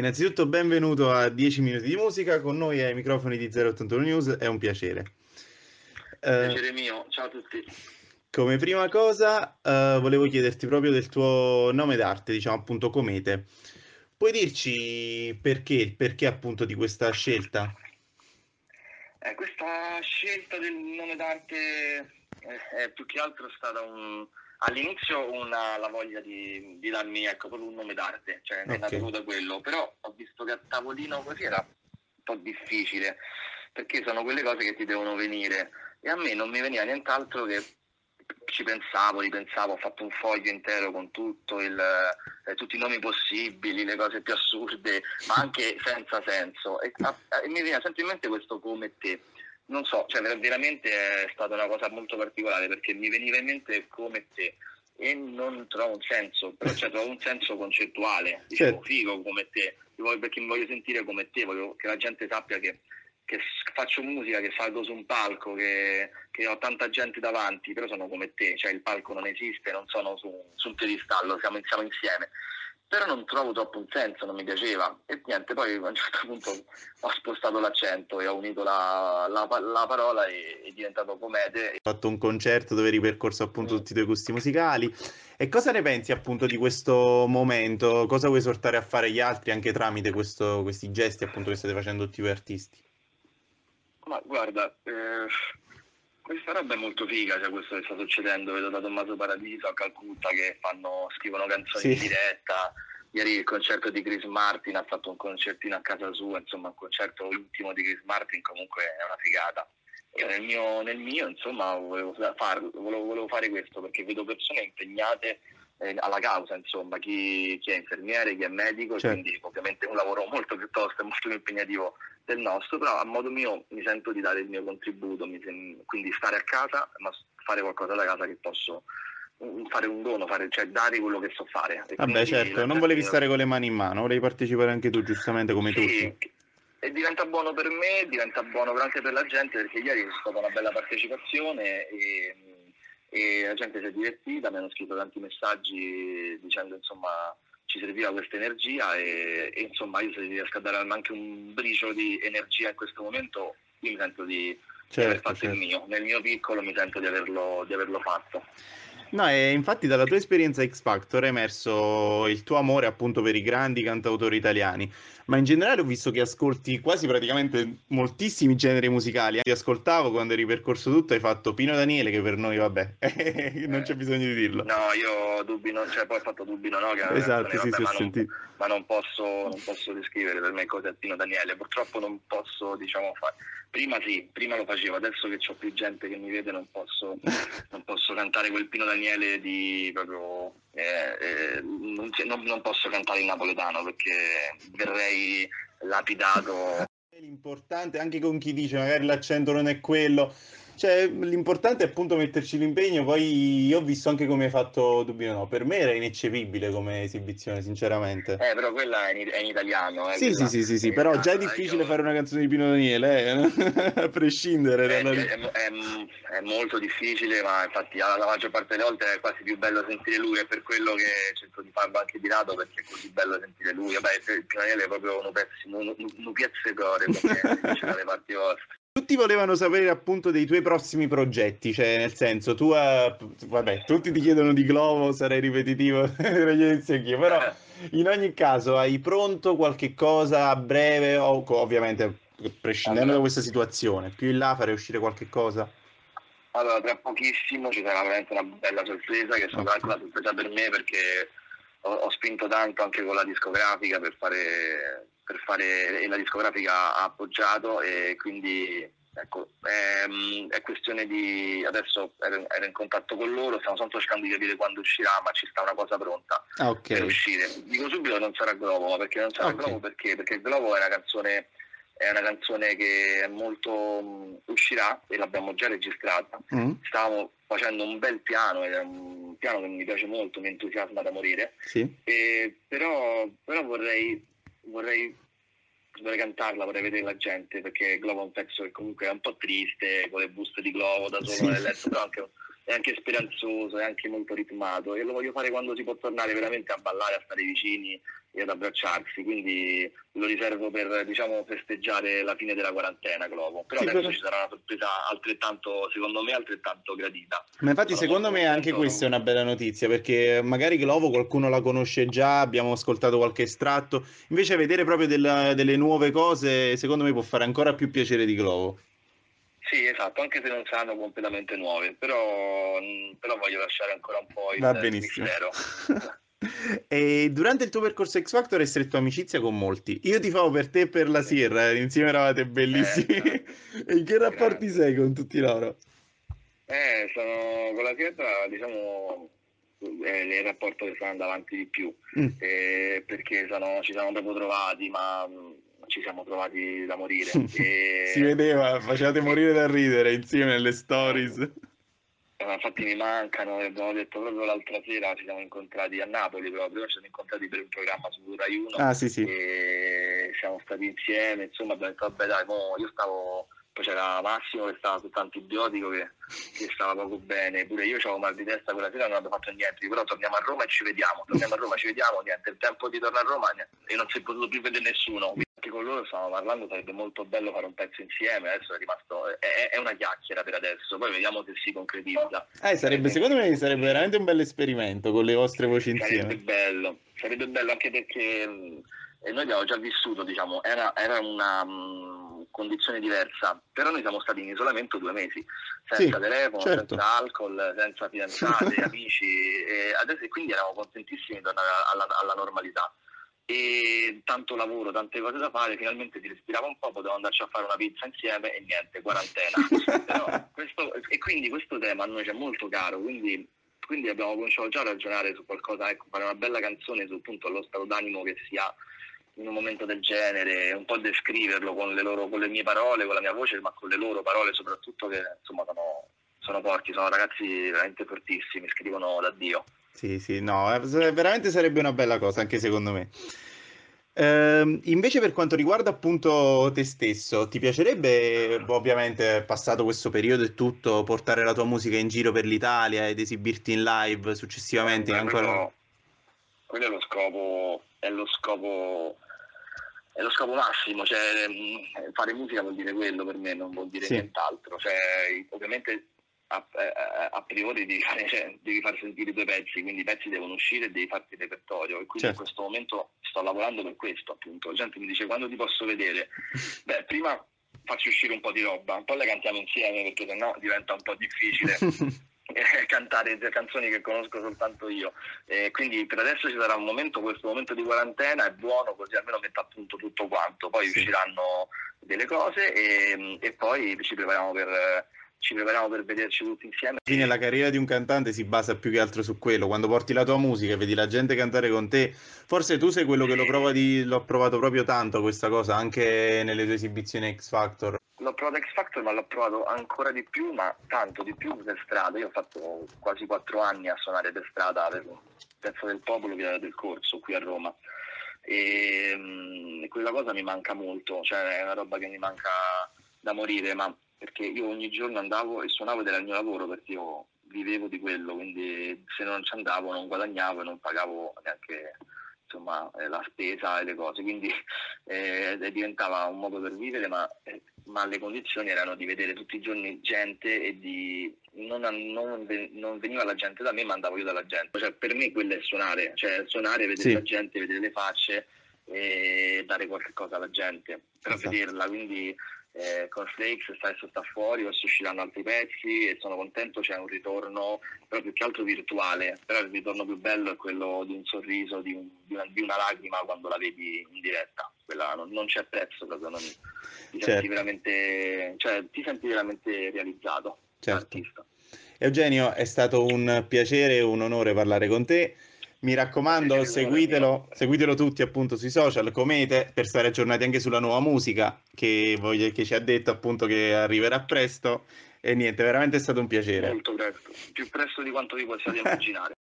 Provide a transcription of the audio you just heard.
Innanzitutto benvenuto a 10 minuti di musica, con noi ai microfoni di 081 News, è un piacere. Piacere mio, ciao a tutti. Come prima cosa, volevo chiederti proprio del tuo nome d'arte, diciamo appunto Comete. Puoi dirci perché, il perché appunto di questa scelta? Questa scelta del nome d'arte è più che altro stata all'inizio la voglia di darmi proprio un nome d'arte, cioè è Ok, nato proprio da quello, però ho visto che a tavolino così era un po' difficile, perché sono quelle cose che ti devono venire e a me non mi veniva nient'altro che ripensavo, ho fatto un foglio intero con tutti i nomi possibili, le cose più assurde, ma anche senza senso. E mi viene sempre in mente questo come te. Non so, cioè veramente è stata una cosa molto particolare perché mi veniva in mente come te e non trovo un senso, però trovo un senso concettuale. Dicevo, certo. figo come te, perché mi voglio sentire come te, voglio che la gente sappia che faccio musica, che salgo su un palco, che ho tanta gente davanti, però sono come te, cioè il palco non esiste, non sono su un piedistallo, siamo insieme. Però non trovo troppo un senso, non mi piaceva e niente, poi a un certo punto ho spostato l'accento e ho unito la parola e è diventato Comete. Hai fatto un concerto dove hai ripercorso appunto tutti i tuoi gusti musicali. E cosa ne pensi appunto di questo momento? Cosa vuoi esortare a fare gli altri anche tramite questi gesti appunto che state facendo tutti voi artisti? Ma guarda, questa roba è molto figa, cioè questo che sta succedendo, vedo da Tommaso Paradiso a Calcutta che scrivono canzoni Sì, in diretta, ieri il concerto di Chris Martin ha fatto un concertino a casa sua, insomma un concerto intimo di Chris Martin comunque è una figata. Io nel mio insomma volevo fare questo perché vedo persone impegnate alla causa, insomma, chi è infermiere, chi è medico e certo. quindi ovviamente un lavoro molto più tosto e molto più impegnativo del nostro, però a modo mio mi sento di dare il mio contributo, quindi stare a casa, ma fare qualcosa da casa che posso fare un dono, cioè dare quello che so fare. E Vabbè, quindi certo, la non gente volevi stare con le mani in mano, volevi partecipare anche tu, giustamente come tutti. sì, e diventa buono per me, diventa buono anche per la gente, perché ieri c'è stata una bella partecipazione e la gente si è divertita, mi hanno scritto tanti messaggi dicendo insomma ci serviva questa energia e insomma io se riesco a dare anche un briciolo di energia in questo momento, io mi sento di aver Certo, fatto il certo. mio, nel mio piccolo mi sento di averlo fatto. No, e infatti dalla tua esperienza X Factor è emerso il tuo amore appunto per i grandi cantautori italiani, ma in generale ho visto che ascolti quasi praticamente moltissimi generi musicali. Ti ascoltavo quando eri percorso tutto, hai fatto Pino Daniele, che per noi, vabbè, non c'è bisogno di dirlo. No, io Dubino, cioè poi ho fatto Dubino, no, che è una canzone, Esatto, sì, vabbè, sì, ho ma non, sentito. ma non posso descrivere per me cosa è Pino Daniele, purtroppo non posso, diciamo, fare. Prima sì, prima lo facevo, adesso che ho più gente che mi vede non posso cantare quel Pino Daniele di proprio, non posso cantare in napoletano perché verrei lapidato. L'importante, anche con chi dice magari l'accento non è quello, cioè l'importante è appunto metterci l'impegno. Poi io ho visto anche come hai fatto Dubino, no, per me era ineccepibile come esibizione, sinceramente. Però quella è in italiano, Sì, sì, quella sì, sì, è sì, in però già è italiano, difficile io. fare una canzone di Pino Daniele, a prescindere È, dalla... è- è- è molto difficile, ma infatti la maggior parte delle volte è quasi più bello sentire lui, è per quello che cerco di farlo anche di lato, perché è così bello sentire lui. Vabbè, il Daniele è proprio un piazzecore, come si dice dalle parti vostre. Tutti volevano sapere appunto dei tuoi prossimi progetti, cioè nel senso, tu, vabbè, tutti ti chiedono di Glovo, sarei ripetitivo, lo inizio anch'io, però in ogni caso hai pronto qualche cosa a breve, o ovviamente prescindendo da Allora, questa situazione, più in là farei uscire qualche cosa? Allora, tra pochissimo ci sarà veramente una bella sorpresa, che è stata Ok, anche una sorpresa per me perché ho spinto tanto anche con la discografica e la discografica ha appoggiato e quindi ecco, è questione di. Adesso ero in contatto con loro, stiamo soltanto cercando di capire quando uscirà, ma ci sta una cosa pronta ah, ok, per uscire. Dico subito non sarà Globo, ma perché non sarà ok, Globo? Perché Globo è una canzone che è molto uscirà e l'abbiamo già registrata. mm, Stavamo facendo un bel piano ed è un piano che mi piace molto, mi entusiasma da morire. sì, Però vorrei cantarla, vorrei vedere la gente perché Globo è un pezzo che comunque è un po' triste, con le buste di Globo da solo sì. nel letto, però è anche speranzoso, è anche molto ritmato e lo voglio fare quando si può tornare veramente a ballare, a stare vicini e ad abbracciarsi, quindi lo riservo per, diciamo, festeggiare la fine della quarantena, Glovo. Però Sì, adesso però... ci sarà una sorpresa altrettanto, secondo me, altrettanto gradita. Ma infatti Sono secondo molto me anche contento. questa è una bella notizia, perché magari Glovo qualcuno la conosce già, abbiamo ascoltato qualche estratto, invece vedere proprio delle nuove cose secondo me può fare ancora più piacere di Glovo. Sì, esatto, anche se non saranno completamente nuove, però voglio lasciare ancora un po' Va il benissimo. mistero. E durante il tuo percorso X Factor hai stretto amicizia con molti. Io tifavo per te e per la Sì. Sierra, insieme eravate bellissimi. Grande, E in che rapporti grande. sei con tutti loro? Sono con la pietra, diciamo, è il rapporto che sta andando avanti di più, Mm. perché ci siamo proprio trovati, ma ci siamo trovati da morire. Si vedeva, facevate E- morire da ridere insieme nelle eh, stories. infatti mi mancano, e abbiamo detto proprio l'altra sera, ci siamo incontrati a Napoli proprio, ci siamo incontrati per un programma su Rai 1 Ah, sì, sì. e siamo stati insieme, insomma abbiamo detto vabbè dai, io stavo, poi c'era Massimo che stava sotto antibiotico che stava poco bene, pure io avevo mal di testa quella sera, non abbiamo fatto niente, però torniamo a Roma e ci vediamo, niente, il tempo di tornare a Roma niente, e non si è potuto più vedere nessuno. Anche con loro stavamo parlando, sarebbe molto bello fare un pezzo insieme, adesso è rimasto, è una chiacchiera per adesso, poi vediamo se si concretizza. Secondo me sarebbe Così. veramente un bel esperimento con le vostre voci insieme. Sarebbe bello anche perché noi abbiamo già vissuto, diciamo, era una condizione diversa, però noi siamo stati in isolamento 2 mesi, senza Sì, telefono, certo. senza alcol, senza fidanzate, amici, e adesso quindi eravamo contentissimi di tornare alla normalità. E tanto lavoro, tante cose da fare, finalmente si respirava un po', potevamo andarci a fare una pizza insieme e niente, quarantena. Però e quindi questo tema a noi ci è molto caro, quindi abbiamo cominciato già a ragionare su qualcosa, ecco, fare una bella canzone su appunto lo stato d'animo che si ha in un momento del genere, un po' descriverlo con le mie parole, con la mia voce, ma con le loro parole soprattutto, che insomma sono forti, sono ragazzi veramente fortissimi, scrivono da Dio. Sì, sì, no, veramente sarebbe una bella cosa, anche secondo me. Invece per quanto riguarda appunto te stesso, ti piacerebbe, ovviamente, passato questo periodo e tutto, portare la tua musica in giro per l'Italia ed esibirti in live successivamente Guarda, ancora? quello è lo scopo massimo, cioè fare musica vuol dire quello per me, non vuol dire Sì, nient'altro. Cioè, ovviamente a priori devi far sentire i tuoi pezzi, quindi i pezzi devono uscire e devi farti il repertorio. E quindi in certo. questo momento sto lavorando per questo, appunto. La gente mi dice quando ti posso vedere? Beh, prima faccio uscire un po' di roba, un po' le cantiamo insieme perché sennò diventa un po' difficile cantare canzoni che conosco soltanto io. Quindi per adesso ci sarà questo momento di quarantena è buono, così almeno metto a punto tutto quanto, poi Sì. usciranno delle cose e poi ci prepariamo per vederci tutti insieme. Alla fine la carriera di un cantante si basa più che altro su quello, quando porti la tua musica e vedi la gente cantare con te, forse tu sei quello che l'ho provato proprio tanto questa cosa, anche nelle tue esibizioni X Factor. L'ho provato X Factor, ma l'ho provato ancora di più, ma tanto di più per strada. Io ho fatto quasi 4 anni a suonare per strada per Piazza del Popolo, Via del Corso, qui a Roma. E quella cosa mi manca molto, cioè è una roba che mi manca da morire, ma perché io ogni giorno andavo e suonavo ed era il mio lavoro, perché io vivevo di quello, quindi se non ci andavo non guadagnavo e non pagavo neanche insomma, la spesa e le cose, quindi diventava un modo per vivere, ma le condizioni erano di vedere tutti i giorni gente e non veniva la gente da me, ma andavo io dalla gente. Cioè, per me quello è suonare, cioè suonare, vedere la Sì, gente, vedere le facce e dare qualche cosa alla gente, però esatto. vederla, quindi con Flakes adesso sta fuori, adesso usciranno altri pezzi e sono contento, c'è un ritorno però più che altro virtuale, però il ritorno più bello è quello di un sorriso, di una lacrima quando la vedi in diretta, quella non c'è prezzo proprio, Certo, ti senti veramente realizzato come certo. artista. Eugenio, è stato un piacere e un onore parlare con te. Mi Il raccomando, piacere d'onore è mio. seguitelo tutti appunto sui social, Comete, per stare aggiornati anche sulla nuova musica che ci ha detto appunto che arriverà presto. E niente, veramente è stato un piacere. Molto presto, più presto di quanto vi possiate immaginare.